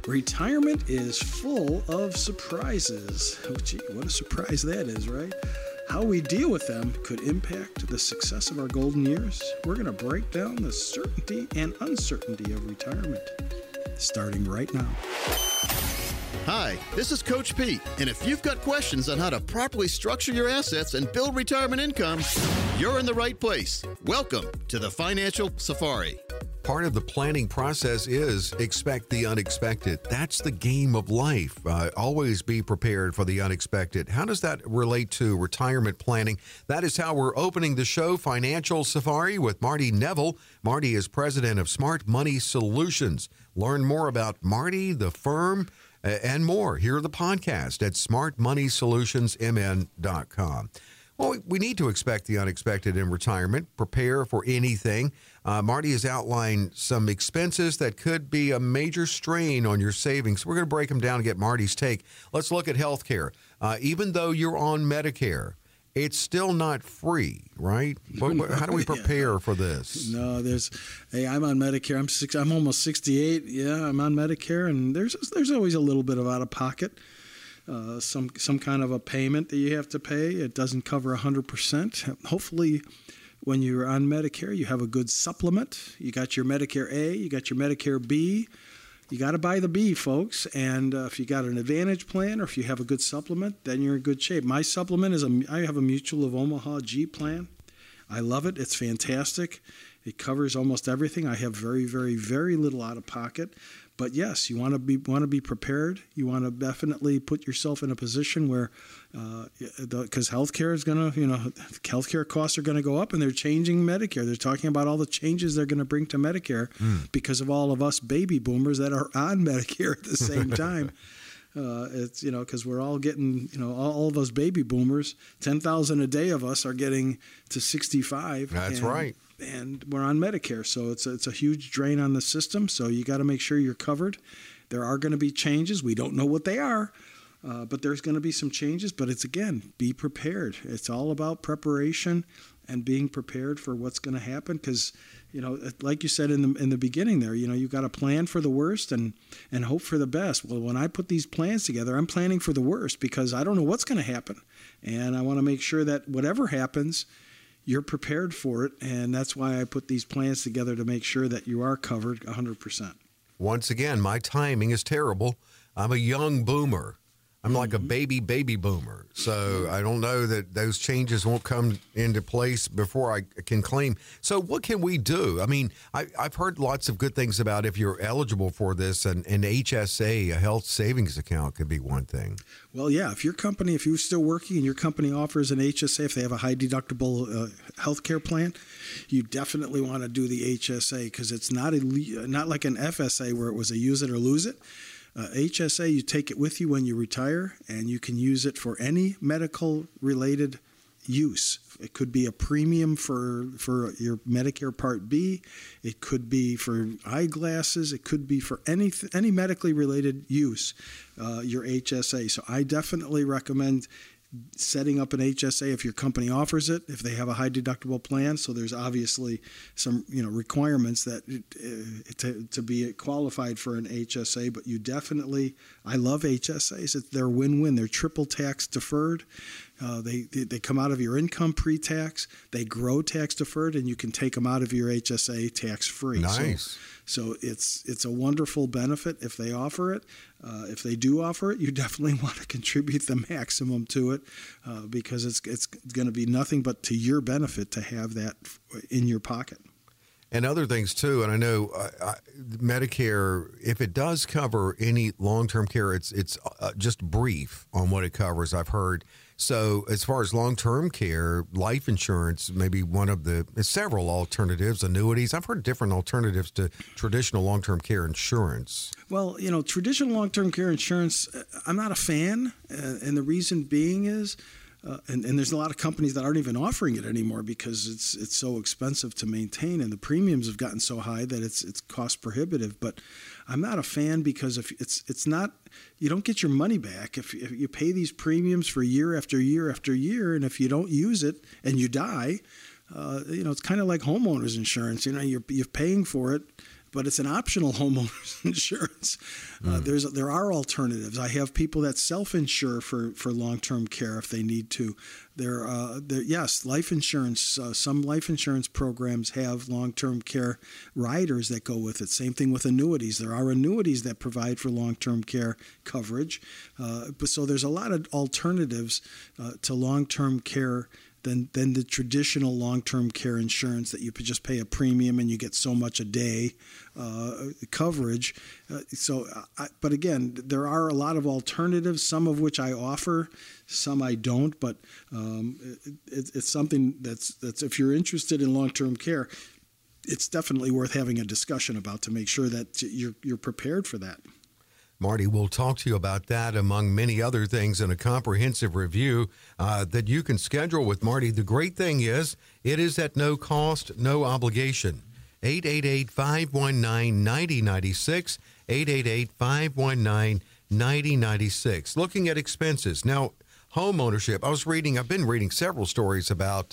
Retirement is full of surprises. Oh, gee, what a surprise that is, right? How we deal with them could impact the success of our golden years. We're going to break down the certainty and uncertainty of retirement, starting right now. Hi, this is Coach Pete, and if you've got questions on how to properly structure your assets and build retirement income, you're in the right place. Welcome to the Financial Safari. Part of the planning process is expect the unexpected. That's the game of life. Always be prepared for the unexpected. How does that relate to retirement planning? That is how we're opening the show, Financial Safari, with Marty Neville. Marty is president of Smart Money Solutions. Learn more about Marty, the firm, and more. Hear the podcast at smartmoneysolutionsmn.com. Well, we need to expect the unexpected in retirement, prepare for anything. Marty has outlined some expenses that could be a major strain on your savings. We're going to break them down and get Marty's take. Let's look at health care. Even though you're on Medicare, it's still not free, right? How do we prepare for this? No, I'm on Medicare. I'm almost 68. Yeah, I'm on Medicare, and there's always a little bit of out of pocket. Some kind of a payment that you have to pay. It doesn't cover 100%. Hopefully, when you're on Medicare, you have a good supplement. You got your Medicare A, you got your Medicare B. You got to buy the B, folks. And if you got an Advantage plan or if you have a good supplement, then you're in good shape. My supplement is I have a Mutual of Omaha G plan. I love it. It's fantastic. It covers almost everything. I have very, very, very little out of pocket. But yes, you want to be prepared. You want to definitely put yourself in a position where, because healthcare is going to, healthcare costs are going to go up, and they're changing Medicare. They're talking about all the changes they're going to bring to Medicare because of all of us baby boomers that are on Medicare at the same time. It's, because we're all getting, all of those baby boomers, 10,000 a day of us are getting to 65. That's right. And we're on Medicare, so it's a huge drain on the system. So you got to make sure you're covered. There are going to be changes. We don't know what they are, but there's going to be some changes. But it's, again, be prepared. It's all about preparation and being prepared for what's going to happen. Because, like you said in the beginning there, you've got to plan for the worst and hope for the best. Well, when I put these plans together, I'm planning for the worst because I don't know what's going to happen, and I want to make sure that whatever happens, you're prepared for it, and that's why I put these plans together to make sure that you are covered 100%. Once again, my timing is terrible. I'm a young boomer. I'm like a baby boomer. So I don't know that those changes won't come into place before I can claim. So what can we do? I mean, I've heard lots of good things about if you're eligible for this, and an HSA, a health savings account, could be one thing. Well, yeah, if you're still working and your company offers an HSA, if they have a high deductible health care plan, you definitely want to do the HSA because it's not like an FSA where it was a use it or lose it. HSA, you take it with you when you retire, and you can use it for any medical-related use. It could be a premium for your Medicare Part B. It could be for eyeglasses. It could be for any medically related use, your HSA. So I definitely recommend setting up an HSA if your company offers it, if they have a high deductible plan. So there's obviously some requirements that to be qualified for an HSA, but you definitely, I love HSAs. They're win-win. They're triple tax deferred. They come out of your income pre-tax. They grow tax deferred, and you can take them out of your HSA tax free. Nice. So it's a wonderful benefit if they offer it. If they do offer it, you definitely want to contribute the maximum to it because it's going to be nothing but to your benefit to have that in your pocket. And other things too, and I know Medicare, if it does cover any long-term care, it's just brief on what it covers, I've heard. So as far as long-term care, life insurance may be one of the several alternatives, annuities. I've heard different alternatives to traditional long-term care insurance. Well, traditional long-term care insurance, I'm not a fan, and the reason being is and there's a lot of companies that aren't even offering it anymore because it's so expensive to maintain, and the premiums have gotten so high that it's cost prohibitive. But I'm not a fan because if it's not, you don't get your money back if you pay these premiums for year after year after year, and if you don't use it and you die, it's kind of like homeowners insurance. You're paying for it, but it's an optional homeowners insurance. There are alternatives. I have people that self-insure for long-term care if they need to. Yes, life insurance. Some life insurance programs have long-term care riders that go with it. Same thing with annuities. There are annuities that provide for long-term care coverage. So there's a lot of alternatives to long-term care than the traditional long-term care insurance that you just pay a premium and you get so much a day coverage. But again, there are a lot of alternatives, some of which I offer, some I don't. But it's something that's if you're interested in long-term care, it's definitely worth having a discussion about to make sure that you're prepared for that. Marty, we'll talk to you about that among many other things in a comprehensive review that you can schedule with Marty. The great thing is it is at no cost, no obligation. 888-519-9096, 888-519-9096. Looking at expenses. Now, home ownership. I've been reading several stories about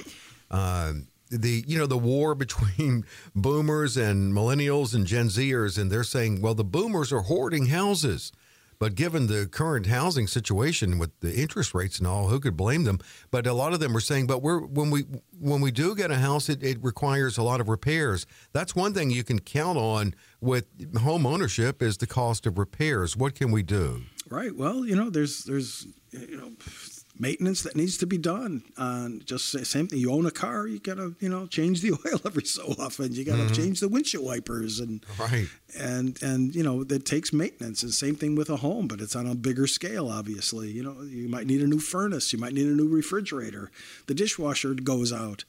the war between boomers and millennials and Gen Zers, and they're saying, well, the boomers are hoarding houses. But given the current housing situation with the interest rates and all, who could blame them? But a lot of them are saying, but when we do get a house, it requires a lot of repairs. That's one thing you can count on with home ownership is the cost of repairs. What can we do? Right. Well, there's maintenance that needs to be done. Just same thing. You own a car, you got to change the oil every so often. You got to change the windshield wipers and right. And that takes maintenance. And same thing with a home, but it's on a bigger scale. Obviously, you might need a new furnace, you might need a new refrigerator. The dishwasher goes out.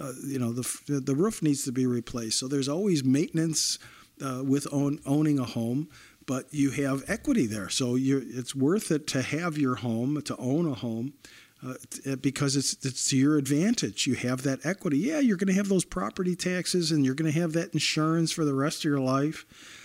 The roof needs to be replaced. So there's always maintenance with owning a home. But you have equity there, so it's worth it to have your home, to own a home, because it's to your advantage. You have that equity. Yeah, you're going to have those property taxes, and you're going to have that insurance for the rest of your life.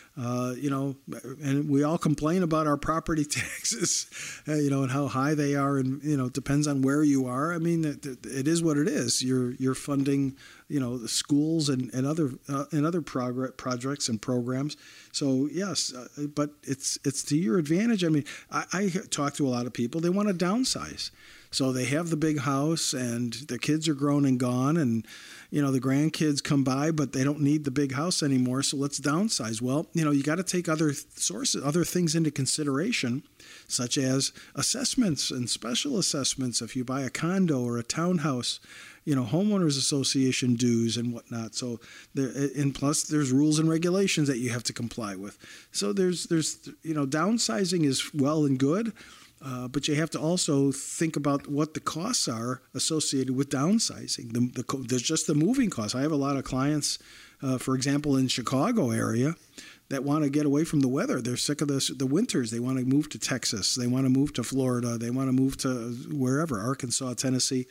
And we all complain about our property taxes, and how high they are, and it depends on where you are. I mean, it is what it is. You're funding, the schools and other projects and programs. So yes, but it's to your advantage. I mean, I talk to a lot of people. They want to downsize. So they have the big house and the kids are grown and gone, and the grandkids come by, but they don't need the big house anymore. So let's downsize. Well, you got to take other things into consideration, such as assessments and special assessments. If you buy a condo or a townhouse, homeowners association dues and whatnot. So and plus there's rules and regulations that you have to comply with. So there's downsizing is well and good. But you have to also think about what the costs are associated with downsizing. There's just the moving costs. I have a lot of clients, for example, in Chicago area that want to get away from the weather. They're sick of the winters. They want to move to Texas. They want to move to Florida. They want to move to wherever, Arkansas, Tennessee.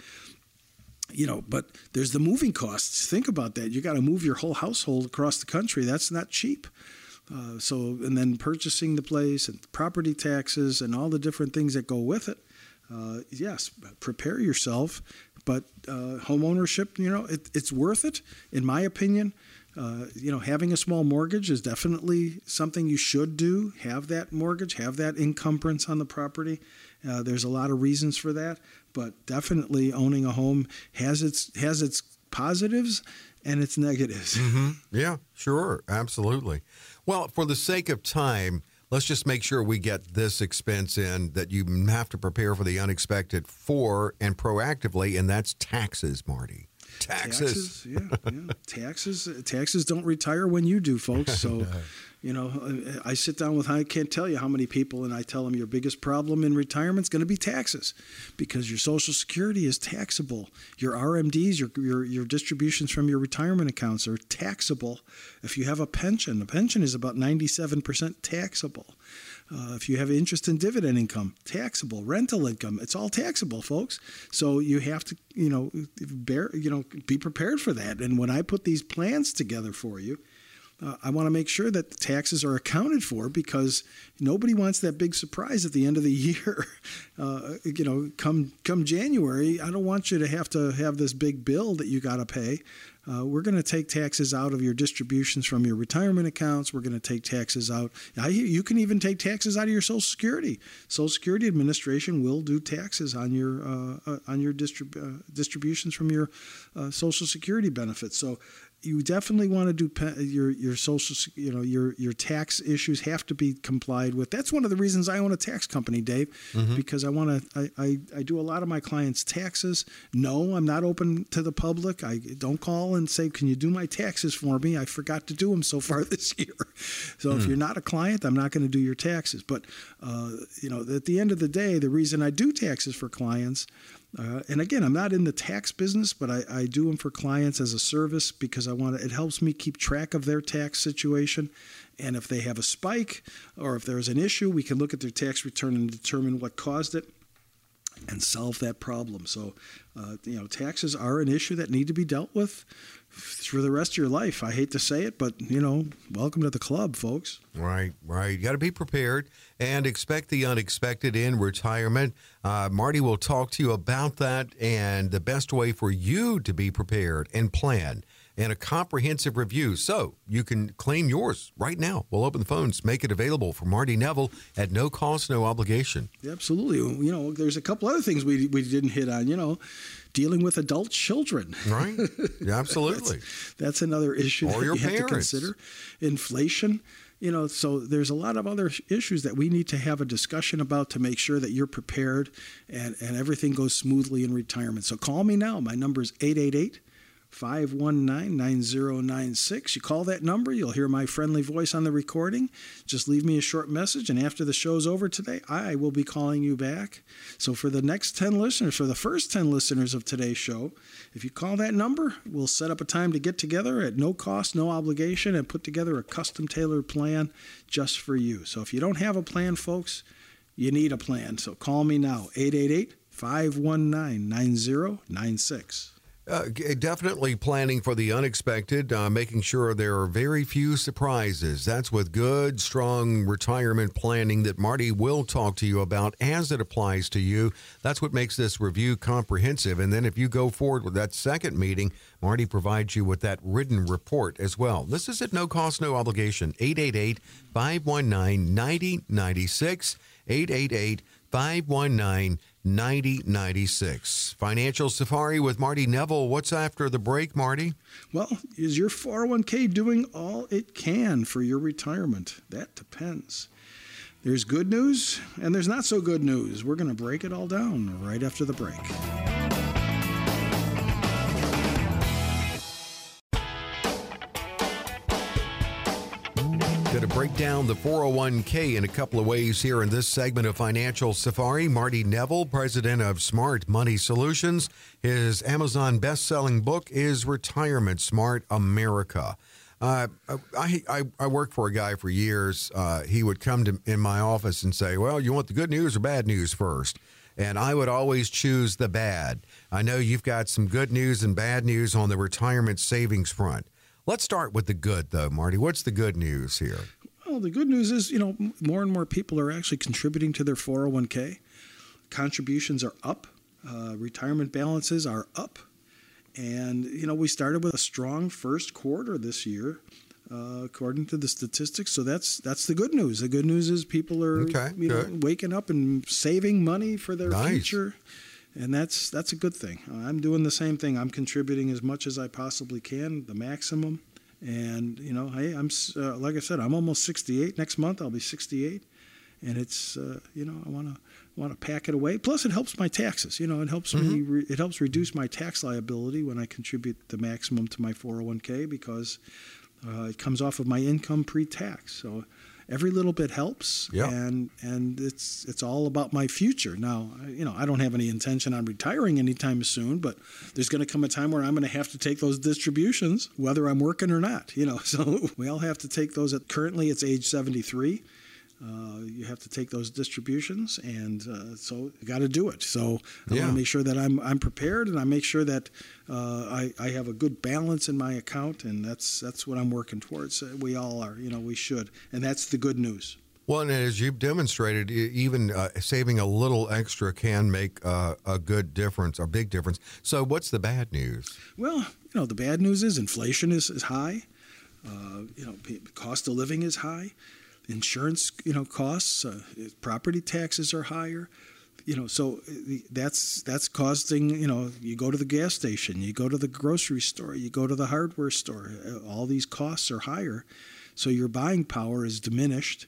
But there's the moving costs. Think about that. You got to move your whole household across the country. That's not cheap. And then purchasing the place and property taxes and all the different things that go with it. Yes, prepare yourself. But home ownership, it's worth it, in my opinion. Having a small mortgage is definitely something you should do. Have that mortgage, have that encumbrance on the property. There's a lot of reasons for that, but definitely owning a home has its positives and its negatives. Mm-hmm. Yeah, sure, absolutely. Well, for the sake of time, let's just make sure we get this expense in that you have to prepare for the unexpected for and proactively, and that's taxes, Marty. Taxes. Taxes don't retire when you do, folks. So, I sit down with, I can't tell you how many people, and I tell them your biggest problem in retirement is going to be taxes, because your Social Security is taxable. Your RMDs, your distributions from your retirement accounts are taxable. If you have a pension is about 97% taxable. If you have interest and dividend income, taxable. Rental income, it's all taxable, folks. So you have to, be prepared for that. And when I put these plans together for you, I want to make sure that the taxes are accounted for, because nobody wants that big surprise at the end of the year. Come January, I don't want you to have this big bill that you got to pay. We're going to take taxes out of your distributions from your retirement accounts. We're going to take taxes out. You can even take taxes out of your Social Security. Social Security Administration will do taxes on your distributions from your Social Security benefits. So you definitely want to do your social, your tax issues have to be complied with. That's one of the reasons I own a tax company, Dave, because I do a lot of my clients' taxes. No, I'm not open to the public. I don't call and say, can you do my taxes for me? I forgot to do them so far this year. So if you're not a client, I'm not going to do your taxes. But, at the end of the day, the reason I do taxes for clients, and again, I'm not in the tax business, but I do them for clients as a service, because it helps me keep track of their tax situation. And if they have a spike or if there's an issue, we can look at their tax return and determine what caused it and solve that problem. So, taxes are an issue that need to be dealt with for the rest of your life. I hate to say it, but, welcome to the club, folks. Right. You got to be prepared and expect the unexpected in retirement. Marty will talk to you about that and the best way for you to be prepared and plan, and a comprehensive review so you can claim yours right now. We'll open the phones, make it available for Marty Neville at no cost, no obligation. Absolutely. There's a couple other things we didn't hit on, dealing with adult children. Right. Yeah, absolutely. that's another issue or that your you parents. have to consider. Inflation. So there's a lot of other issues that we need to have a discussion about to make sure that you're prepared and everything goes smoothly in retirement. So call me now. My number is 888-519-9096. You call that number, you'll hear my friendly voice on the recording. Just leave me a short message, and after the show's over today, I will be calling you back. So for the next 10 listeners, for the first 10 listeners of today's show, if you call that number, we'll set up a time to get together at no cost, no obligation, and put together a custom-tailored plan just for you. So if you don't have a plan, folks, you need a plan. So call me now, 888-519-9096. Definitely planning for the unexpected, making sure there are very few surprises. That's with good, strong retirement planning that Marty will talk to you about as it applies to you. That's what makes this review comprehensive. And then if you go forward with that second meeting, Marty provides you with that written report as well. This is at no cost, no obligation. 888-519-9096. 888-519-9096. Financial Safari with Marty Neville. What's after the break, Marty? Well, is your 401k doing all it can for your retirement? That depends. There's good news and there's not so good news. We're going to break it all down right after the break. Going to break down the 401k in a couple of ways here in this segment of Financial Safari. Marty Neville, president of Smart Money Solutions. His Amazon best-selling book is Retirement Smart America. I worked for a guy for years. He would come in my office and say, well, you want the good news or bad news first? And I would always choose the bad. I know you've got some good news and bad news on the retirement savings front. Let's start with the good, though, Marty. What's the good news here? Well, the good news is, more and more people are actually contributing to their 401k. Contributions are up. Retirement balances are up. And, we started with a strong first quarter this year, according to the statistics. So that's the good news. The good news is people are waking up and saving money for their future. And that's a good thing. I'm doing the same thing. I'm contributing as much as I possibly can, the maximum. And, hey, I'm like I said, I'm almost 68. Next month I'll be 68. And it's, I want to pack it away. Plus, it helps my taxes. It helps me. It helps reduce my tax liability when I contribute the maximum to my 401k, because it comes off of my income pre-tax. So every little bit helps, and it's all about my future. Now, I don't have any intention on retiring anytime soon, but there's going to come a time where I'm going to have to take those distributions, whether I'm working or not. So we all have to take those. Currently, it's age 73. You have to take those distributions, and so you got to do it. So I want to make sure that I'm prepared, and I make sure that I have a good balance in my account, and that's what I'm working towards. We all are, we should, and that's the good news. Well, and as you've demonstrated, even saving a little extra can make a good difference, a big difference. So what's the bad news? Well, the bad news is inflation is high. Cost of living is high. Insurance, costs, property taxes are higher. So that's costing, you go to the gas station, you go to the grocery store, you go to the hardware store, all these costs are higher. So your buying power is diminished.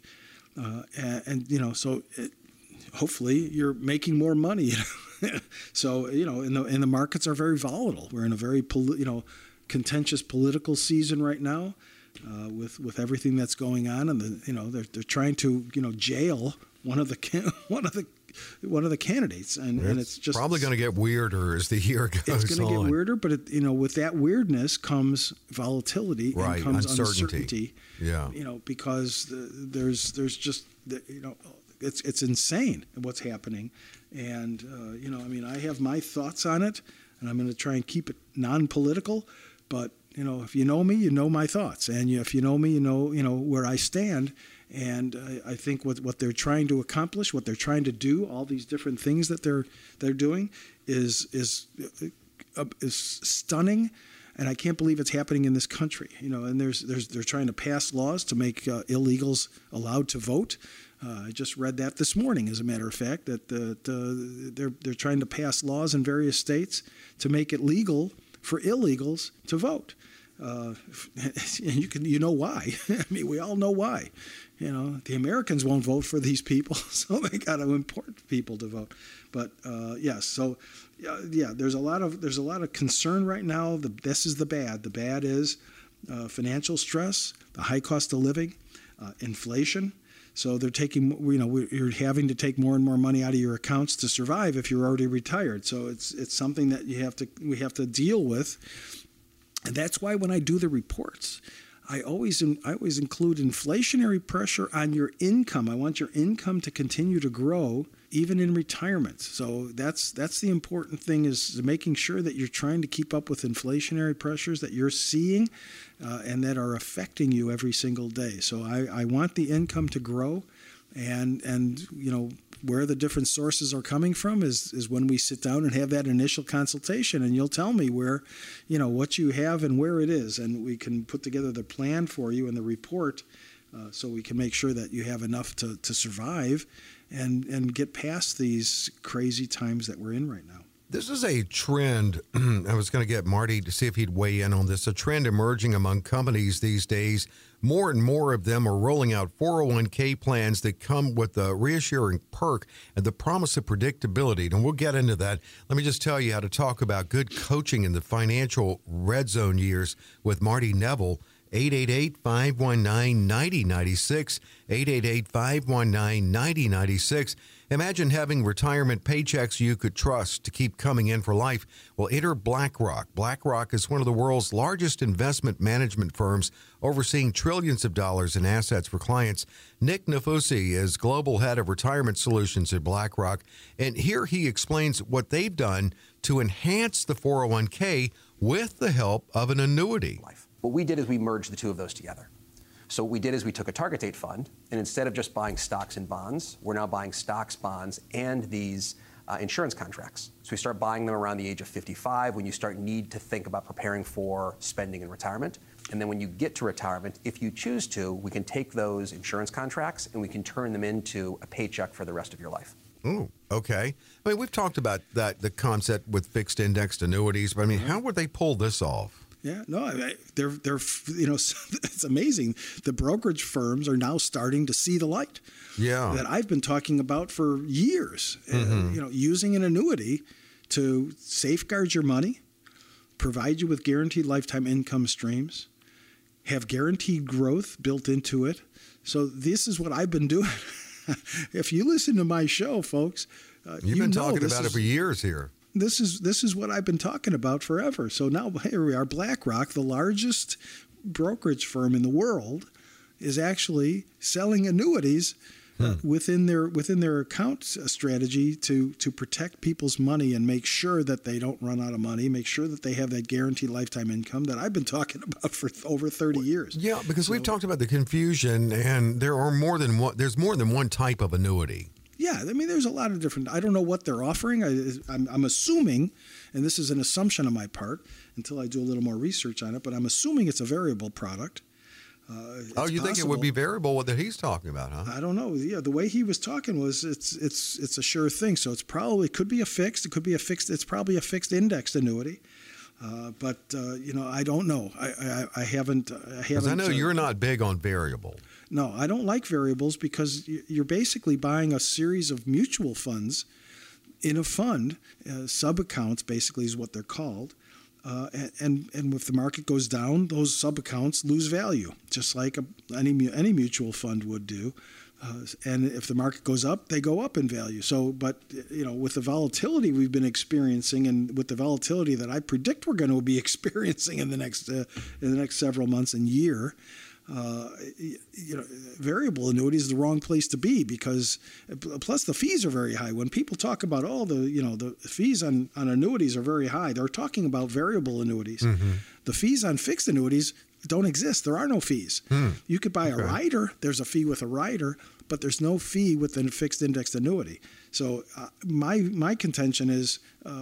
Hopefully you're making more money. So, and the markets are very volatile. We're in a very, contentious political season right now. With everything that's going on, and they're trying to jail one of the candidates, and it's just probably going to get weirder as the year goes on. It's going to get weirder, but with that weirdness comes volatility and comes uncertainty. Yeah, because there's just it's insane what's happening, and I have my thoughts on it, and I'm going to try and keep it non-political, but. If you know me, you know my thoughts, and if you know me, you know where I stand. And I think what they're trying to accomplish, what they're trying to do, all these different things that they're doing, is stunning, and I can't believe it's happening in this country. And they're trying to pass laws to make illegals allowed to vote. I just read that this morning, as a matter of fact, that they're trying to pass laws in various states to make it legal for illegals to vote. And you know why. I mean, we all know why. The Americans won't vote for these people, so they got to import people to vote. But there's a lot of concern right now. This is the bad. The bad is financial stress, the high cost of living, inflation. So they're taking, you're having to take more and more money out of your accounts to survive if you're already retired. So it's something that we have to deal with. And that's why when I do the reports, I always include inflationary pressure on your income. I want your income to continue to grow even in retirement. So that's the important thing, is making sure that you're trying to keep up with inflationary pressures that you're seeing and that are affecting you every single day. So I want the income to grow, and where the different sources are coming from is when we sit down and have that initial consultation, and you'll tell me where, what you have and where it is, and we can put together the plan for you and the report so we can make sure that you have enough to survive and get past these crazy times that we're in right now. This is a trend. I was going to get Marty to see if he'd weigh in on this. A trend emerging among companies these days. More and more of them are rolling out 401k plans that come with a reassuring perk and the promise of predictability. And we'll get into that. Let me just tell you how to talk about good coaching in the financial red zone years with Marty Neville. 888-519-9096, 888-519-9096. Imagine having retirement paychecks you could trust to keep coming in for life. Well, enter BlackRock. BlackRock is one of the world's largest investment management firms, overseeing trillions of dollars in assets for clients. Nick Nafusi is global head of retirement solutions at BlackRock, and here he explains what they've done to enhance the 401k with the help of an annuity. What we did is we merged the two of those together. So what we did is we took a target date fund, and instead of just buying stocks and bonds, we're now buying stocks, bonds, and these insurance contracts. So we start buying them around the age of 55, when you start need to think about preparing for spending in retirement. And then when you get to retirement, if you choose to, we can take those insurance contracts and we can turn them into a paycheck for the rest of your life. Oh, okay. I mean, we've talked about that, the concept with fixed indexed annuities, but I mean, how would they pull this off? Yeah, no, they're it's amazing. The brokerage firms are now starting to see the light. Yeah, that I've been talking about for years. Using an annuity to safeguard your money, provide you with guaranteed lifetime income streams, have guaranteed growth built into it. So this is what I've been doing. If you listen to my show, folks, you've been talking about it for years here. This is what I've been talking about forever. So now here we are. BlackRock, the largest brokerage firm in the world, is actually selling annuities within their account strategy to protect people's money and make sure that they don't run out of money, make sure that they have that guaranteed lifetime income that I've been talking about for over 30 years. Yeah, because we've talked about the confusion, and there's more than one type of annuity. Yeah, I mean, there's a lot of different. I don't know what they're offering. I'm assuming, and this is an assumption on my part until I do a little more research on it, but I'm assuming it's a variable product. You think it would be variable that he's talking about, huh? I don't know. Yeah, the way he was talking was it's a sure thing. So could be a fixed. It could be a fixed. It's probably a fixed indexed annuity. But I don't know. I haven't. Because I know you're not big on variable. No, I don't like variables because you're basically buying a series of mutual funds in a fund. Sub-accounts basically is what they're called. And if the market goes down, those sub-accounts lose value, just like any mutual fund would do. And if the market goes up, they go up in value. So, but with the volatility we've been experiencing, and with the volatility that I predict we're going to be experiencing in the next several months and year, variable annuity is the wrong place to be because plus the fees are very high. When people talk about the fees on annuities are very high, they're talking about variable annuities. Mm-hmm. The fees on fixed annuities don't exist. There are no fees. You could buy a rider. There's a fee with a rider, but there's no fee with a fixed indexed annuity. So my contention is,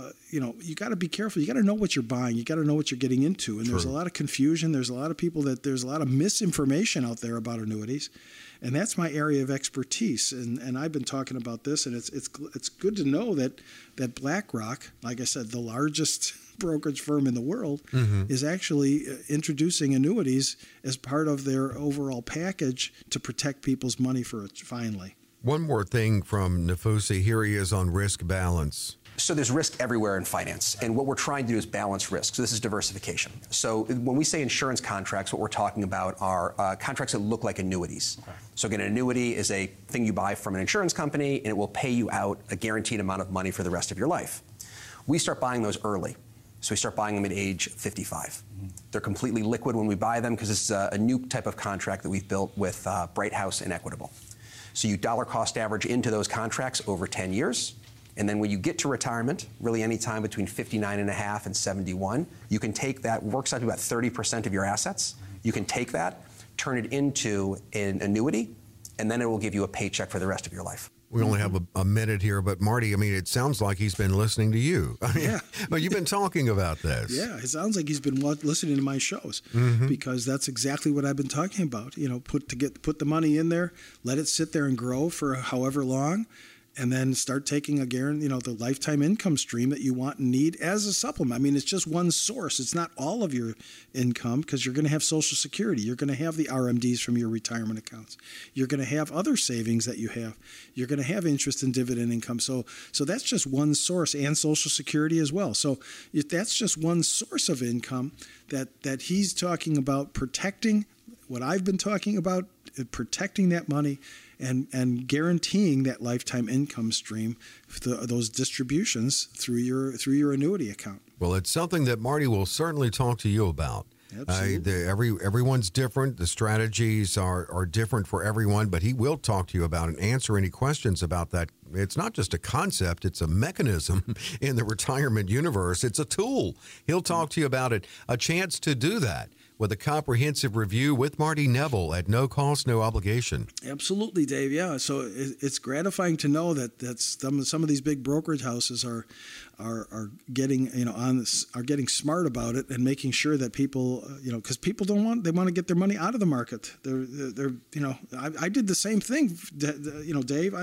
you got to be careful. You got to know what you're buying. You got to know what you're getting into. And there's a lot of confusion. There's a lot of people there's a lot of misinformation out there about annuities. And that's my area of expertise. And I've been talking about this, and it's good to know that BlackRock, like I said, the largest brokerage firm in the world, is actually introducing annuities as part of their overall package to protect people's money for it finally. One more thing from Nafusi. Here he is on risk balance. So there's risk everywhere in finance, and what we're trying to do is balance risk. So this is diversification. So when we say insurance contracts, what we're talking about are contracts that look like annuities. Okay. So again, an annuity is a thing you buy from an insurance company, and it will pay you out a guaranteed amount of money for the rest of your life. We start buying those early. So we start buying them at age 55. They're completely liquid when we buy them because it's a new type of contract that we've built with Bright House and Equitable. So you dollar cost average into those contracts over 10 years. And then when you get to retirement, really any time between 59 and a half and 71, you can take that, works out to about 30% of your assets. You can take that, turn it into an annuity, and then it will give you a paycheck for the rest of your life. We only have a minute here, but Marty, I mean, it sounds like he's been listening to you. I mean, but you've been talking about this. Yeah, it sounds like he's been listening to my shows because that's exactly what I've been talking about. Put the money in there, let it sit there and grow for however long, and then start taking the lifetime income stream that you want and need as a supplement. I mean, it's just one source. It's not all of your income because you're going to have Social Security. You're going to have the RMDs from your retirement accounts. You're going to have other savings that you have. You're going to have interest and dividend income. So that's just one source, and Social Security as well. So if that's just one source of income that he's talking about protecting, what I've been talking about, protecting that money and guaranteeing that lifetime income stream, those distributions through your annuity account. Well, it's something that Marty will certainly talk to you about. Absolutely. Everyone's different. The strategies are different for everyone, but he will talk to you about and answer any questions about that. It's not just a concept, it's a mechanism in the retirement universe. It's a tool. He'll talk to you about it. A chance to do that with a comprehensive review with Marty Neville at no cost, no obligation. Absolutely, Dave. Yeah. So it's gratifying to know that some of these big brokerage houses are getting are getting smart about it and making sure that people because people they want to get their money out of the market. I did the same thing. Dave.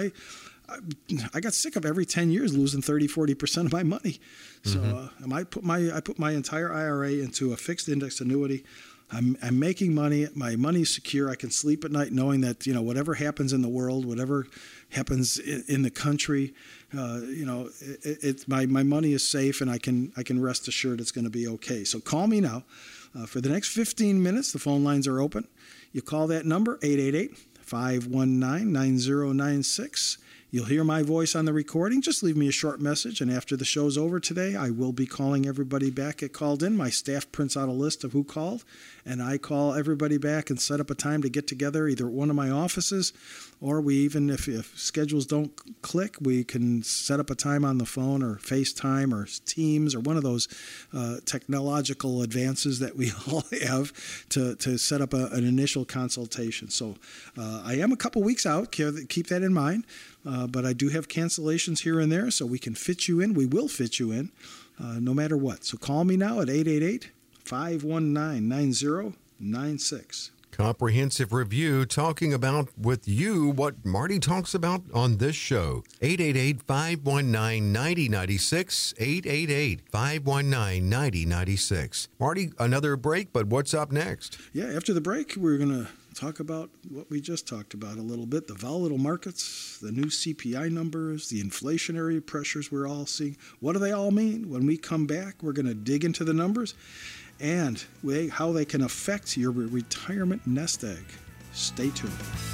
I got sick of every 10 years losing 30-40% of my money. So I put my entire IRA into a fixed index annuity. I'm making money. My money's secure. I can sleep at night knowing that whatever happens in the world, whatever happens in the country, my money is safe, and I can rest assured it's going to be okay. So call me now. For the next 15 minutes, the phone lines are open. You call that number 888-519-9096. You'll hear my voice on the recording. Just leave me a short message, and after the show's over today, I will be calling everybody back that called in. My staff prints out a list of who called, and I call everybody back and set up a time to get together either at one of my offices, or we even, if schedules don't click, we can set up a time on the phone or FaceTime or Teams or one of those technological advances that we all have to set up an initial consultation. So I am a couple weeks out. Keep that in mind. But I do have cancellations here and there, so we can fit you in. We will fit you in no matter what. So call me now at 888-519-9096. Comprehensive review talking about with you what Marty talks about on this show. 888-519-9096. 888-519-9096. Marty, another break, but what's up next? Yeah, after the break, we're going to talk about what we just talked about a little bit, the volatile markets, the new CPI numbers, the inflationary pressures we're all seeing. What do they all mean? When we come back, we're going to dig into the numbers and how they can affect your retirement nest egg. Stay tuned.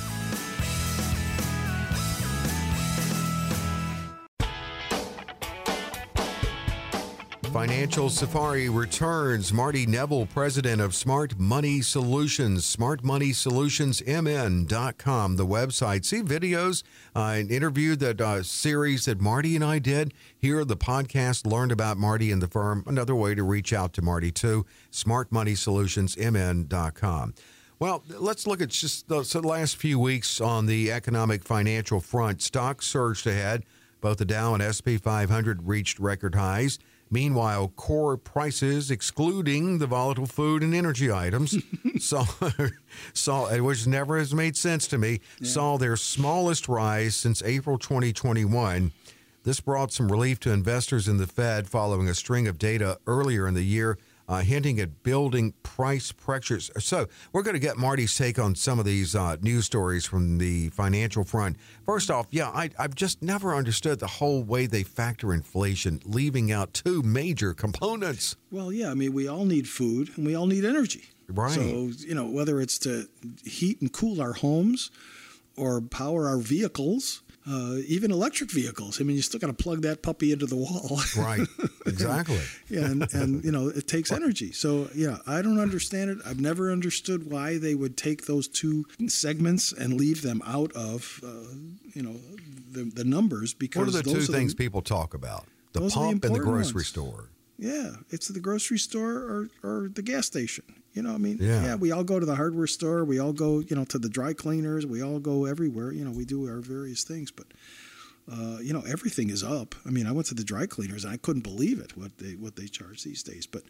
Financial Safari returns. Marty Neville, president of Smart Money Solutions, smartmoneysolutionsmn.com, the website. See videos, an interview series that Marty and I did. Here, the podcast learned about Marty and the firm. Another way to reach out to Marty, too, smartmoneysolutionsmn.com. Well, let's look at just the last few weeks on the economic financial front. Stocks surged ahead. Both the Dow and S&P 500 reached record highs. Meanwhile, core prices, excluding the volatile food and energy items, saw which never has made sense to me, saw their smallest rise since April 2021. This brought some relief to investors in the Fed following a string of data earlier in the year, hinting at building price pressures. So we're going to get Marty's take on some of these news stories from the financial front. First off, I've just never understood the whole way they factor inflation, leaving out two major components. Well, yeah, I mean, we all need food and we all need energy. Right. So, whether it's to heat and cool our homes or power our vehicles, even electric vehicles. I mean, you still got to plug that puppy into the wall. Right. Exactly. Yeah. And it takes energy. So, yeah, I don't understand it. I've never understood why they would take those two segments and leave them out of, the numbers. Because what are the two things people talk about? The pump and the grocery store. Yeah. It's the grocery store or the gas station. Yeah, we all go to the hardware store. We all go, to the dry cleaners. We all go everywhere. We do our various things. But, everything is up. I mean, I went to the dry cleaners and I couldn't believe it, what they charge these days. But,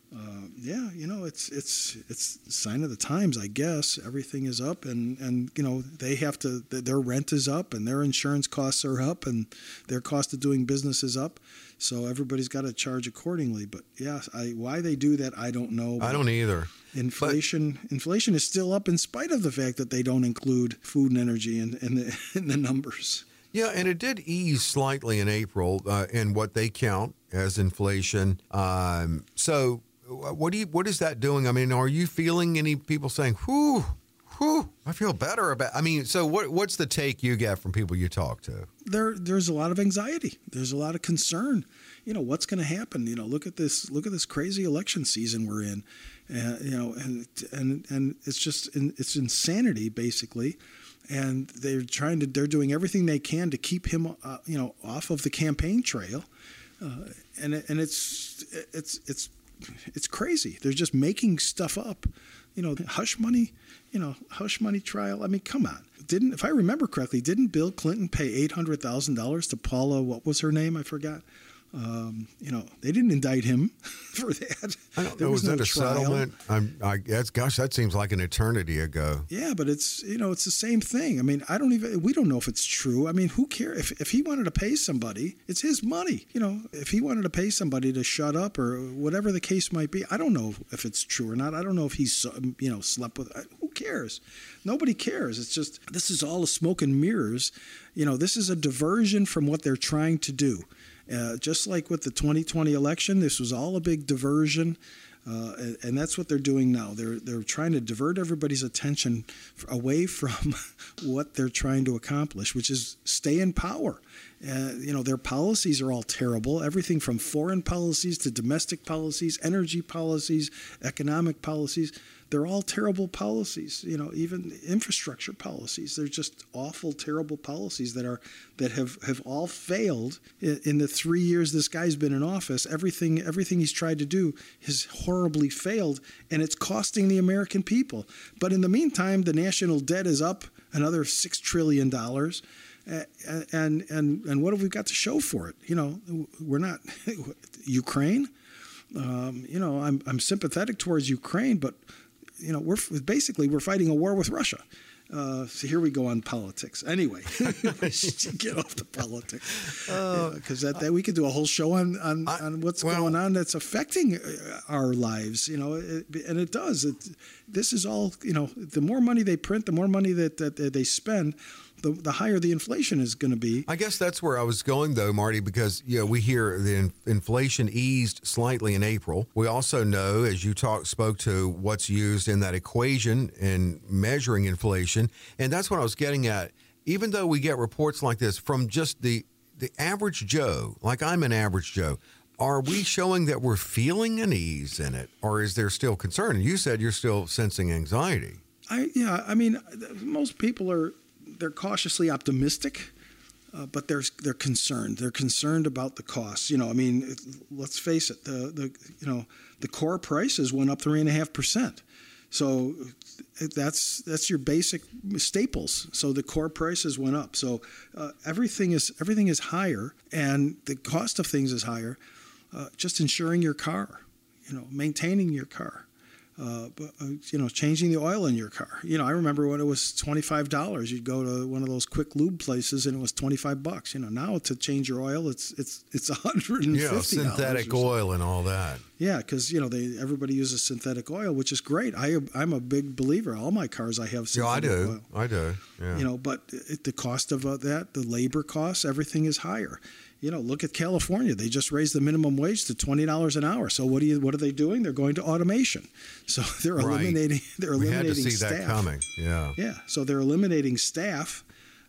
it's a sign of the times, I guess. Everything is up and they have to, their rent is up and their insurance costs are up and their cost of doing business is up. So everybody's got to charge accordingly. But why they do that, I don't know. I don't either. Inflation is still up in spite of the fact that they don't include food and energy in the numbers. Yeah, and it did ease slightly in April in what they count as inflation. So what is that doing? I mean, are you feeling any people saying, whew, I feel better about, so what's the take you get from people you talk to? There's a lot of anxiety. There's a lot of concern. What's going to happen? Look at this crazy election season we're in. And it's just, it's insanity basically. And they're doing everything they can to keep him, off of the campaign trail. And it's crazy. They're just making stuff up. Hush money trial. I mean, come on. If I remember correctly, didn't Bill Clinton pay $800,000 to Paula? What was her name? I forgot. They didn't indict him for that. I don't know. Was that a settlement? I guess, gosh, that seems like an eternity ago. Yeah, but it's the same thing. I mean, we don't know if it's true. I mean, who cares? If he wanted to pay somebody, it's his money. If he wanted to pay somebody to shut up or whatever the case might be, I don't know if it's true or not. I don't know if he's, slept with, who cares? Nobody cares. It's just, this is all a smoke and mirrors. This is a diversion from what they're trying to do. Just like with the 2020 election, this was all a big diversion And that's what they're doing now. They're trying to divert everybody's attention away from what they're trying to accomplish, which is stay in power. Their policies are all terrible. Everything from foreign policies to domestic policies, energy policies, economic policies. They're all terrible policies. Even infrastructure policies. They're just awful, terrible policies that have all failed in the 3 years this guy's been in office. Everything he's tried to do has horribly failed, and it's costing the American people. But in the meantime, the national debt is up another $6 trillion. And what have we got to show for it? We're not Ukraine. I'm sympathetic towards Ukraine, but we're fighting a war with Russia. So here we go on politics. Anyway, we should get off the politics because we could do a whole show on what's going on that's affecting our lives. And it does. This is all. The more money they print, the more money that they spend, the higher the inflation is going to be. I guess that's where I was going, though, Marty, because we hear the inflation eased slightly in April. We also know, as you spoke to, what's used in that equation in measuring inflation, and that's what I was getting at. Even though we get reports like this from just the average Joe, like I'm an average Joe, are we showing that we're feeling an ease in it, or is there still concern? And you said you're still sensing anxiety. Most people they're cautiously optimistic, but they're concerned. They're concerned about the costs. Let's face it. The core prices went up 3.5%. So that's your basic staples. So the core prices went up. So everything is higher, and the cost of things is higher. Just insuring your car, maintaining your car. Changing the oil in your car. I remember when it was $25. You'd go to one of those quick lube places and it was $25. Now to change your oil, it's $150. Yeah, synthetic oil and all that. Yeah, because everybody uses synthetic oil, which is great. I'm a big believer. All my cars I have synthetic oil. I do. Yeah. But the cost of that, the labor costs, everything is higher. Look at California. They just raised the minimum wage to $20 an hour. So what are they doing? They're going to automation. So they're eliminating. They're eliminating we had to see staff. that coming. Yeah. Yeah. So they're eliminating staff,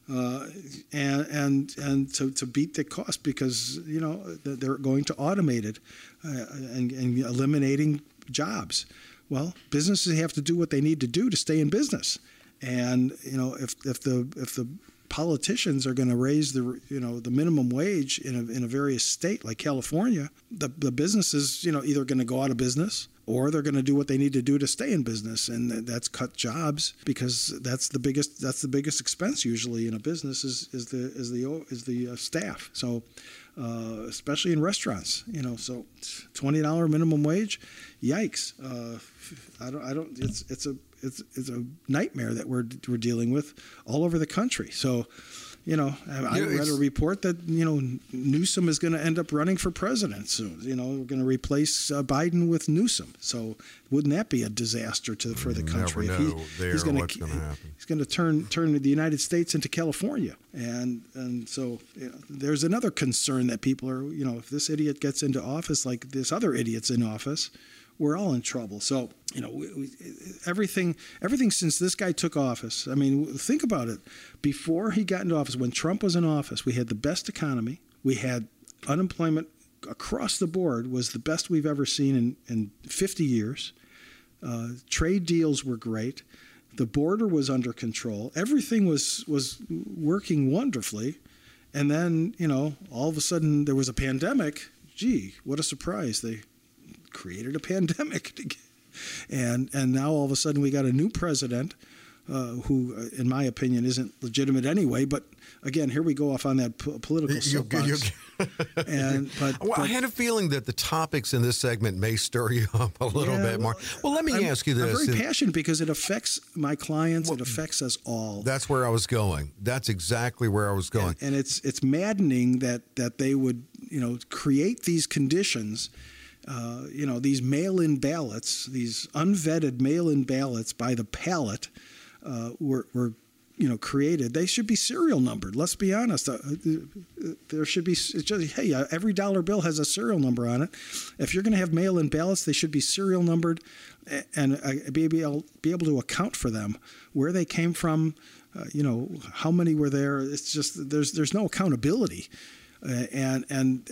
and to beat the cost because they're going to automate it, and eliminating jobs. Well, businesses have to do what they need to do to stay in business, and if the politicians are going to raise the minimum wage in a various state like California, the businesses either going to go out of business or they're going to do what they need to do to stay in business, and that's cut jobs because that's the biggest expense usually in a business is the staff. So especially in restaurants, so $20 minimum wage, yikes! It's a nightmare that we're dealing with all over the country. So, I read a report that Newsom is going to end up running for president soon. We're going to replace Biden with Newsom. So, wouldn't that be a disaster for the country? Never know what's going to happen. He's going to turn the United States into California, and so there's another concern that people are. If this idiot gets into office like this other idiot's in office, we're all in trouble. So, everything since this guy took office, think about it. Before he got into office, when Trump was in office, we had the best economy. We had unemployment across the board was the best we've ever seen in 50 years. Trade deals were great. The border was under control. Everything was working wonderfully. And then, all of a sudden there was a pandemic. Gee, what a surprise. They created a pandemic. And now all of a sudden we got a new president who, in my opinion, isn't legitimate anyway. But again, here we go off on that political soapbox. I had a feeling that the topics in this segment may stir you up a little bit more. Well, let me ask you this. I'm very passionate because it affects my clients. It affects us all. That's where I was going. That's exactly where I was going. And it's maddening that they would create these conditions. These mail-in ballots, these unvetted mail-in ballots by the pallet, were created, they should be serial numbered. Let's be honest. There should be, every dollar bill has a serial number on it. If you're going to have mail-in ballots, they should be serial numbered and be able to account for them, where they came from, how many were there. It's just there's no accountability. And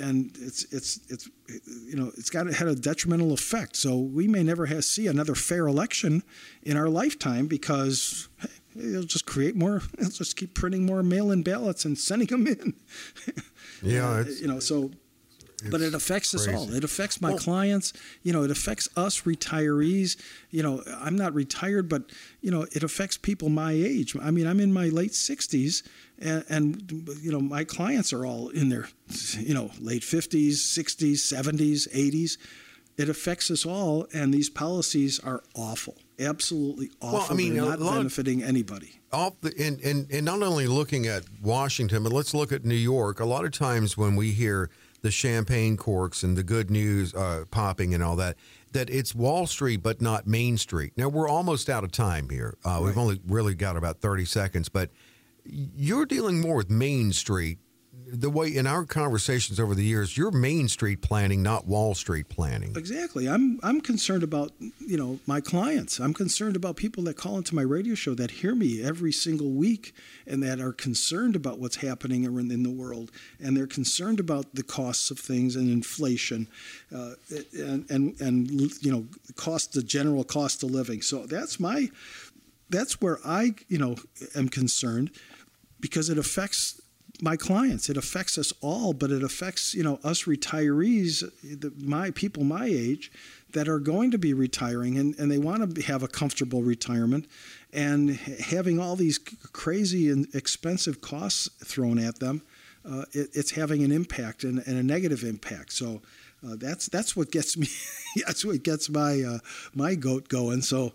it's had a detrimental effect. So we may never see another fair election in our lifetime because it'll just create more. It'll just keep printing more mail-in ballots and sending them in. Yeah, but it affects crazy. us all. It affects my clients. It affects us retirees. I'm not retired, but it affects people my age. I mean, I'm in my late 60s, and my clients are all in their late 50s, 60s, 70s, 80s. It affects us all, and these policies are awful, absolutely awful. Well, I mean, they're not benefiting anybody. And not only looking at Washington, but let's look at New York. A lot of times when we hear the champagne corks and the good news popping and all that it's Wall Street but not Main Street. Now, we're almost out of time here. Right. We've only really got about 30 seconds, but you're dealing more with Main Street. The way in our conversations over the years, you're Main Street planning, not Wall Street planning. Exactly. I'm concerned about, my clients. I'm concerned about people that call into my radio show that hear me every single week and that are concerned about what's happening in the world. And they're concerned about the costs of things and inflation and the general cost of living. So that's where I, am concerned, because it affects my clients. It affects us all, but it affects, us retirees, people my age that are going to be retiring and they want to have a comfortable retirement, and having all these crazy and expensive costs thrown at them, it's having an impact and a negative impact. So that's what gets me. That's what gets my goat going. So,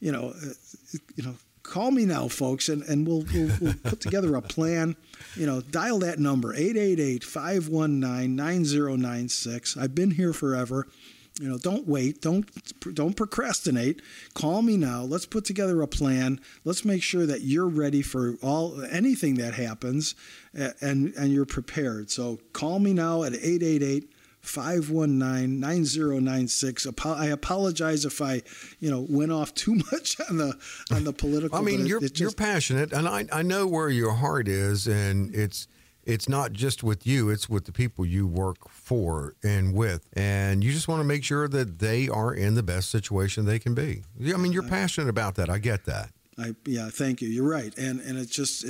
call me now, folks, and we'll put together a plan. Dial that number, 888-519-9096. I've been here forever. Don't wait. Don't procrastinate. Call me now. Let's put together a plan. Let's make sure that you're ready for anything that happens, and you're prepared. So call me now at 888-519-9096. I apologize if I, went off too much on the political. I mean, you're passionate, and I know where your heart is, and it's not just with you; it's with the people you work for and with, and you just want to make sure that they are in the best situation they can be. I mean, you're passionate about that. I get that. Thank you. You're right, and it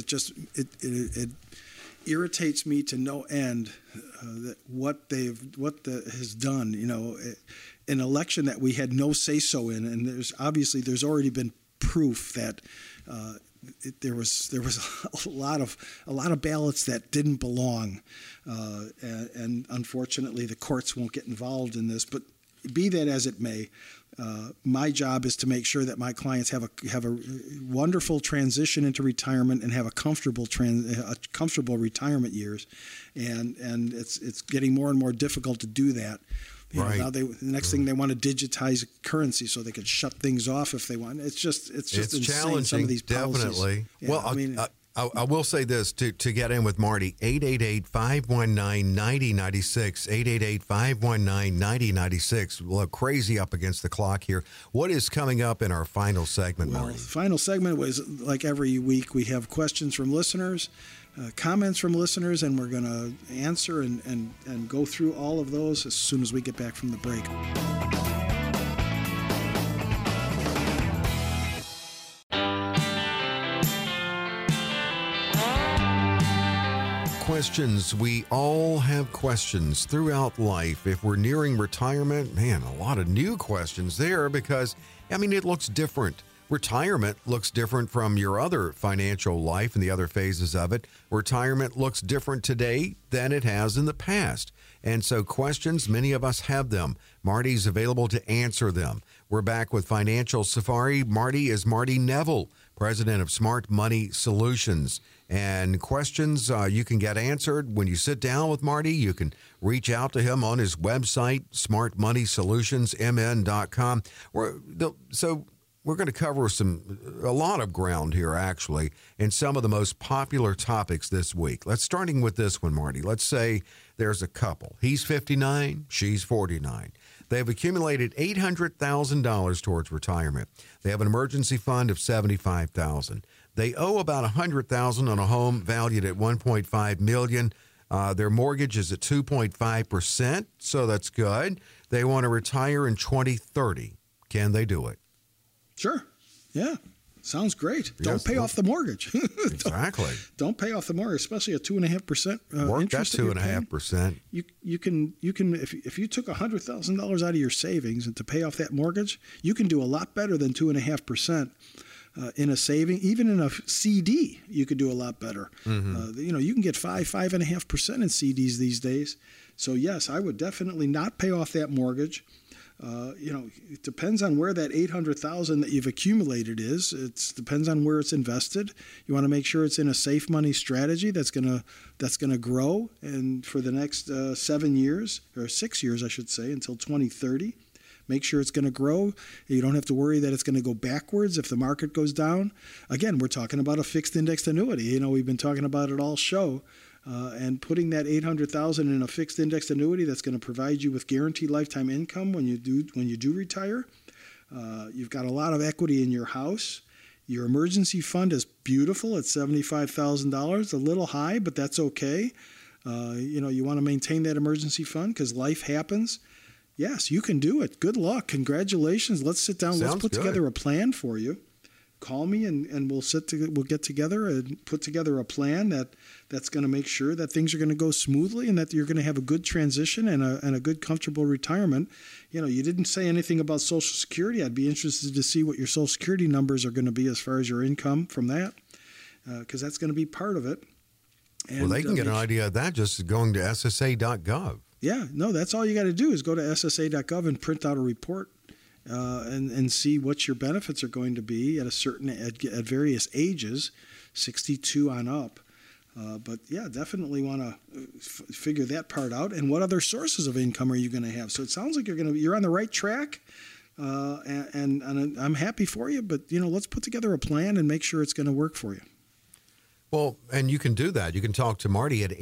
irritates me to no end that what has done. An election that we had no say so in, and there's already been proof that there was a lot of ballots that didn't belong, and unfortunately the courts won't get involved in this. But be that as it may, my job is to make sure that my clients have a wonderful transition into retirement and have a comfortable retirement years, and it's getting more and more difficult to do that. Right. Now the next thing they want to digitize currency so they can shut things off if they want. It's just insane, challenging. Some of these policies. Definitely. Yeah, Well, I will say this to get in with Marty, 888-519-9096, 888-519-9096. Look, crazy up against the clock here. What is coming up in our final segment, Marty? The final segment was, like every week, we have questions from listeners, comments from listeners, and we're going to answer and go through all of those as soon as we get back from the break. Questions. We all have questions throughout life. If we're nearing retirement, man, a lot of new questions there because, it looks different. Retirement looks different from your other financial life and the other phases of it. Retirement looks different today than it has in the past. And so questions, many of us have them. Marty's available to answer them. We're back with Financial Safari. Marty is Marty Neville, president of Smart Money Solutions. And questions you can get answered when you sit down with Marty. You can reach out to him on his website, smartmoneysolutionsmn.com. So we're going to cover a lot of ground here, actually, in some of the most popular topics this week. Starting with this one, Marty. Let's say there's a couple. He's 59, she's 49. They've accumulated $800,000 towards retirement. They have an emergency fund of $75,000. They owe about $100,000 on a home valued at $1.5 million. Their mortgage is at 2.5%, so that's good. They want to retire in 2030. Can they do it? Sure. Yeah. Sounds great. Yes, Don't pay off the mortgage. Exactly. Don't pay off the mortgage, especially a 2.5% Work interest. that 2.5%. You can if you took $100,000 out of your savings and to pay off that mortgage, you can do a lot better than 2.5%. In a saving, even in a CD, you could do a lot better. Mm-hmm. You can get 5.5% in CDs these days. So yes, I would definitely not pay off that mortgage. It depends on where that $800,000 that you've accumulated is. It depends on where it's invested. You want to make sure it's in a safe money strategy that's gonna grow, and for the next 7 years or 6 years, I should say, until 2030. Make sure it's going to grow. You don't have to worry that it's going to go backwards if the market goes down. Again, we're talking about a fixed indexed annuity. We've been talking about it all show. And putting that $800,000 in a fixed indexed annuity that's going to provide you with guaranteed lifetime income when you do retire. You've got a lot of equity in your house. Your emergency fund is beautiful at $75,000. A little high, but that's okay. You want to maintain that emergency fund because life happens. Yes, you can do it. Good luck. Congratulations. Let's sit down. Let's put together a plan for you. Call me and we'll get together and put together a plan that's going to make sure that things are going to go smoothly and that you're going to have a good transition and a good, comfortable retirement. You didn't say anything about Social Security. I'd be interested to see what your Social Security numbers are going to be as far as your income from that, because that's going to be part of it. And, they can get an idea of that just going to SSA.gov. Yeah, no, that's all you got to do is go to SSA.gov and print out a report and see what your benefits are going to be at at various ages, 62 on up. But yeah, definitely want to figure that part out. And what other sources of income are you going to have? So it sounds like you're on the right track, and I'm happy for you. But let's put together a plan and make sure it's going to work for you. Well, and you can do that. You can talk to Marty at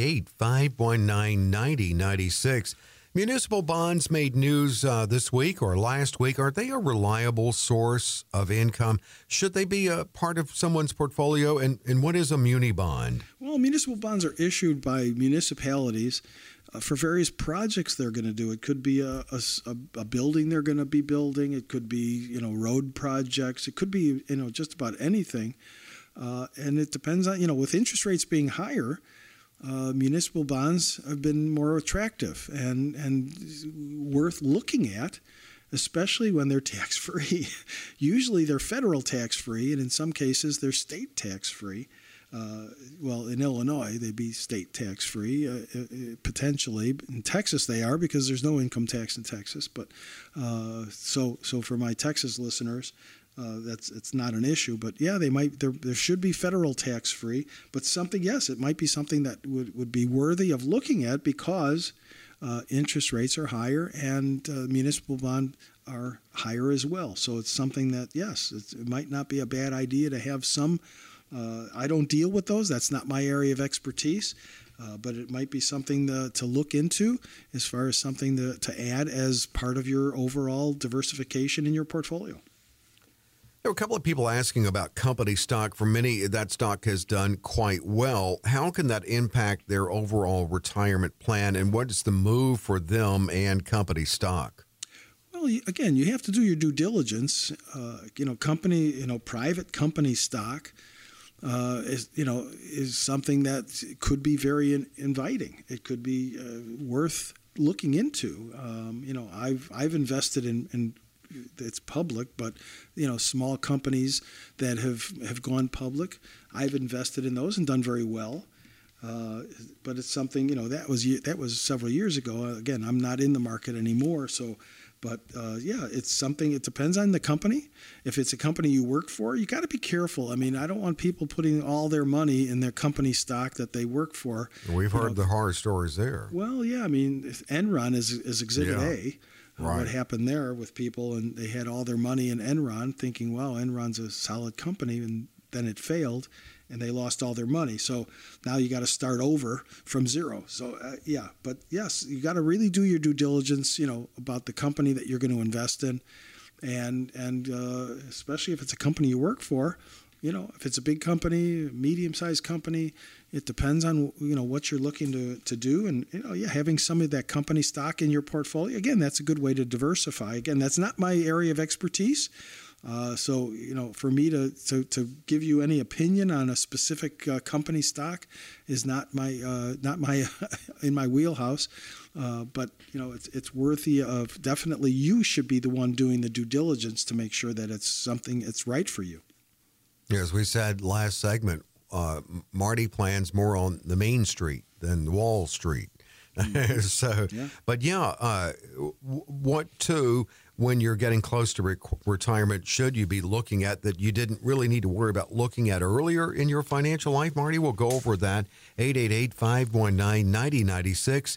888-519-9096. Municipal bonds made news this week or last week. Are they a reliable source of income? Should they be a part of someone's portfolio? And what is a muni bond? Well, municipal bonds are issued by municipalities for various projects they're going to do. It could be a building they're going to be building. It could be road projects. It could be just about anything. And it depends on, with interest rates being higher, municipal bonds have been more attractive and worth looking at, especially when they're tax-free. Usually they're federal tax-free, and in some cases they're state tax-free. In Illinois, they'd be state tax-free, potentially. In Texas, they are because there's no income tax in Texas. But so for my Texas listeners, it's not an issue, but yeah, there should be federal tax free, but it might be something that would be worthy of looking at because interest rates are higher and municipal bond are higher as well. So it's something that, yes, it might not be a bad idea to have some. I don't deal with those. That's not my area of expertise. But it might be something to look into as far as something to add as part of your overall diversification in your portfolio. There were a couple of people asking about company stock. For many, that stock has done quite well. How can that impact their overall retirement plan, and what is the move for them and company stock? Well, again, you have to do your due diligence. Private company stock is something that could be very inviting. It could be worth looking into. I've invested in it's public, but small companies that have gone public, I've invested in those and done very well. But it's something that was several years ago. Again, I'm not in the market anymore, so. But it's something. It depends on the company. If it's a company you work for, you got to be careful. I mean, I don't want people putting all their money in their company stock that they work for. We've heard the horror stories there. Well, yeah. I mean, Enron is Exhibit A. Right. What happened there with people, and they had all their money in Enron thinking, well, Enron's a solid company, and then it failed and they lost all their money. So now you got to start over from zero. So but yes, you got to really do your due diligence, about the company that you're going to invest in, and especially if it's a company you work for. If it's a big company, medium-sized company, it depends on what you're looking to do, and having some of that company stock in your portfolio. Again, that's a good way to diversify. Again, that's not my area of expertise. So for me to give you any opinion on a specific company stock is not my in my wheelhouse. But it's worthy of, definitely you should be the one doing the due diligence to make sure that it's something that's right for you. As we said last segment, Marty plans more on the Main Street than Wall Street. So, yeah. But what too, when you're getting close to retirement, should you be looking at that you didn't really need to worry about looking at earlier in your financial life? Marty, we'll go over that. 888-519-9096,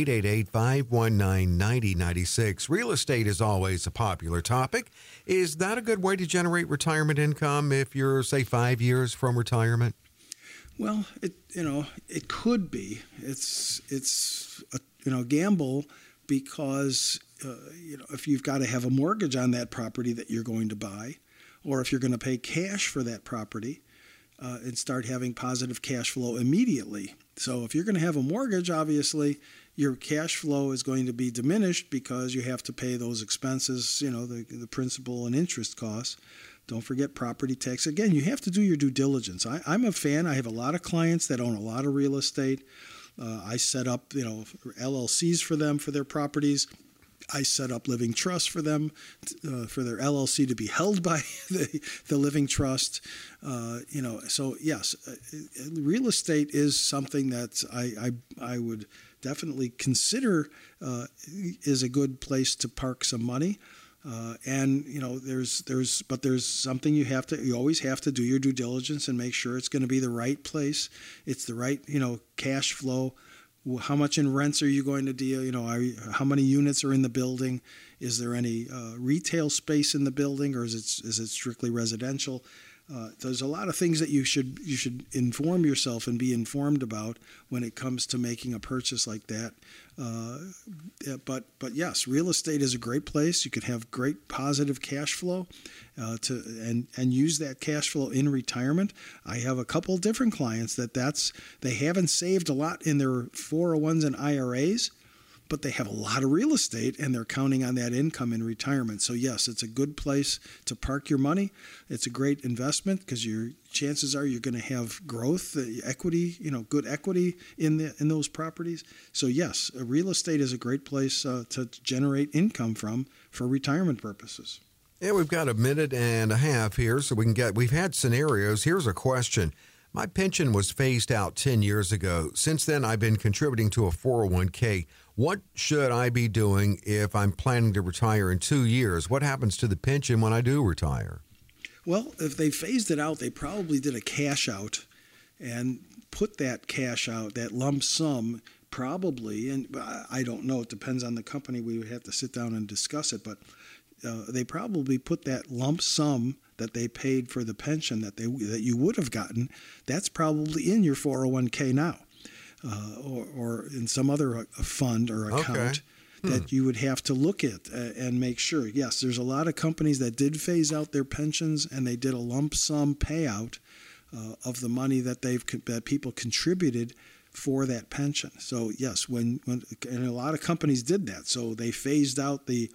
888-519-9096. Real estate is always a popular topic. Is that a good way to generate retirement income if you're, say, 5 years from retirement? Well, it could be. It's a gamble because if you've got to have a mortgage on that property that you're going to buy, or if you're going to pay cash for that property and start having positive cash flow immediately. So if you're going to have a mortgage, obviously your cash flow is going to be diminished because you have to pay those expenses, the principal and interest costs. Don't forget property tax. Again, you have to do your due diligence. I'm a fan. I have a lot of clients that own a lot of real estate. I set up, LLCs for them for their properties. I set up living trusts for them, for their LLC to be held by the living trust. So yes, real estate is something that I would definitely consider is a good place to park some money. There's something you always have to do your due diligence and make sure it's going to be the right place. It's the right, cash flow. How much in rents are you going to deal? How many units are in the building? Is there any retail space in the building, or is it strictly residential? There's a lot of things that you should inform yourself and be informed about when it comes to making a purchase like that. But yes, real estate is a great place. You could have great positive cash flow and use that cash flow in retirement. I have a couple different clients they haven't saved a lot in their 401s and IRAs, but they have a lot of real estate and they're counting on that income in retirement. So yes, it's a good place to park your money. It's a great investment because your chances are you're going to have growth, equity, good equity in those properties. So yes, real estate is a great place to generate income for retirement purposes. Yeah, we've got a minute and a half here, so we've had scenarios. Here's a question. My pension was phased out 10 years ago. Since then, I've been contributing to a 401k. What should I be doing if I'm planning to retire in 2 years? What happens to the pension when I do retire? Well, if they phased it out, they probably did a cash out and put that cash out, that lump sum, probably, and I don't know, it depends on the company. We would have to sit down and discuss it, but they probably put that lump sum that they paid for the pension that you would have gotten, that's probably in your 401k now, or in some other fund or account that you would have to look at and make sure. Yes, there's a lot of companies that did phase out their pensions and they did a lump sum payout of the money that people contributed for that pension. So yes, and a lot of companies did that. So they phased out the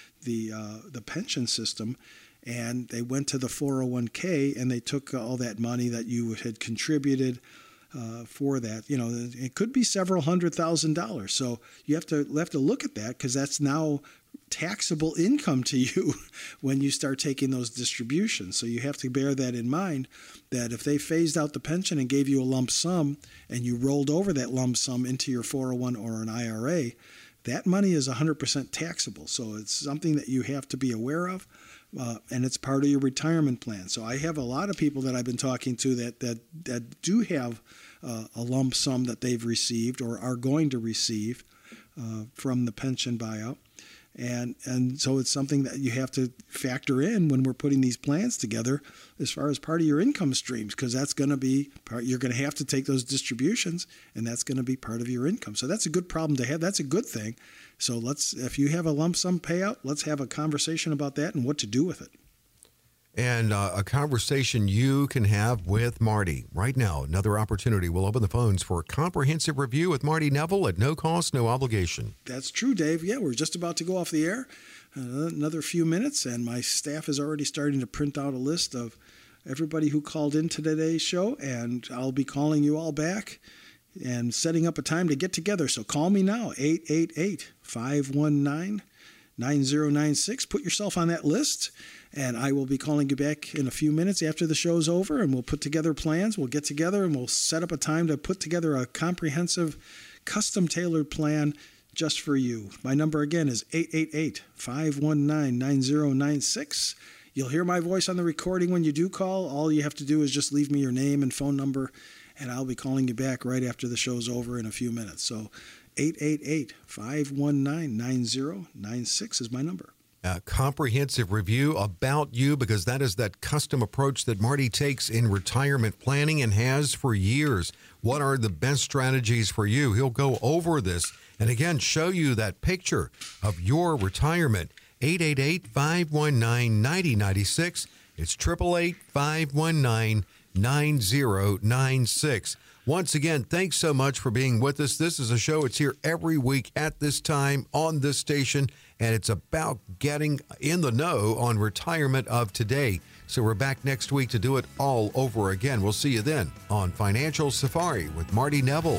pension system, and they went to the 401k and they took all that money that you had contributed for that. It could be several $100,000. So you have to look at that because that's now taxable income to you when you start taking those distributions. So you have to bear that in mind, that if they phased out the pension and gave you a lump sum and you rolled over that lump sum into your 401 or an IRA, that money is 100% taxable. So it's something that you have to be aware of. And it's part of your retirement plan. So I have a lot of people that I've been talking to that do have a lump sum that they've received or are going to receive from the pension buyout. And so it's something that you have to factor in when we're putting these plans together as far as part of your income streams, because that's going to be part, you're going to have to take those distributions, and that's going to be part of your income. So that's a good problem to have. That's a good thing. So if you have a lump sum payout, let's have a conversation about that and what to do with it. And a conversation you can have with Marty right now. Another opportunity. We'll open the phones for a comprehensive review with Marty Neville at no cost, no obligation. That's true, Dave. Yeah, we're just about to go off the air. Another few minutes, and my staff is already starting to print out a list of everybody who called into today's show, and I'll be calling you all back and setting up a time to get together. So call me now, 888-519-9096. Put yourself on that list. And I will be calling you back in a few minutes after the show's over, and we'll put together plans. We'll get together, and we'll set up a time to put together a comprehensive, custom-tailored plan just for you. My number, again, is 888-519-9096. You'll hear my voice on the recording when you do call. All you have to do is just leave me your name and phone number, and I'll be calling you back right after the show's over in a few minutes. So 888-519-9096 is my number. A comprehensive review about you, because that is that custom approach that Marty takes in retirement planning and has for years. What are the best strategies for you? He'll go over this and, again, show you that picture of your retirement. 888-519-9096. It's 888-519-9096. Once again, thanks so much for being with us. This is a show. It's here every week at this time on this station, and it's about getting in the know on retirement of today. So we're back next week to do it all over again. We'll see you then on Financial Safari with Marty Neville.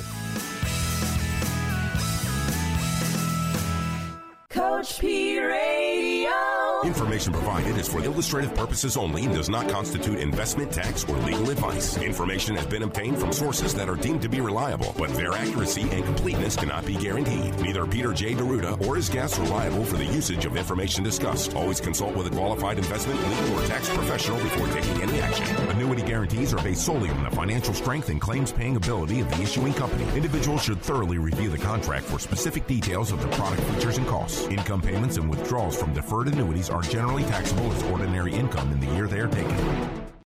Coach P Radio. Information provided is for illustrative purposes only and does not constitute investment, tax, or legal advice. Information has been obtained from sources that are deemed to be reliable, but their accuracy and completeness cannot be guaranteed. Neither Peter J. Deruta or his guests are liable for the usage of information discussed. Always consult with a qualified investment, legal, or tax professional before taking any action. Annuity guarantees are based solely on the financial strength and claims-paying ability of the issuing company. Individuals should thoroughly review the contract for specific details of the product features and costs. Income payments and withdrawals from deferred annuities are generally taxable as ordinary income in the year they are taken.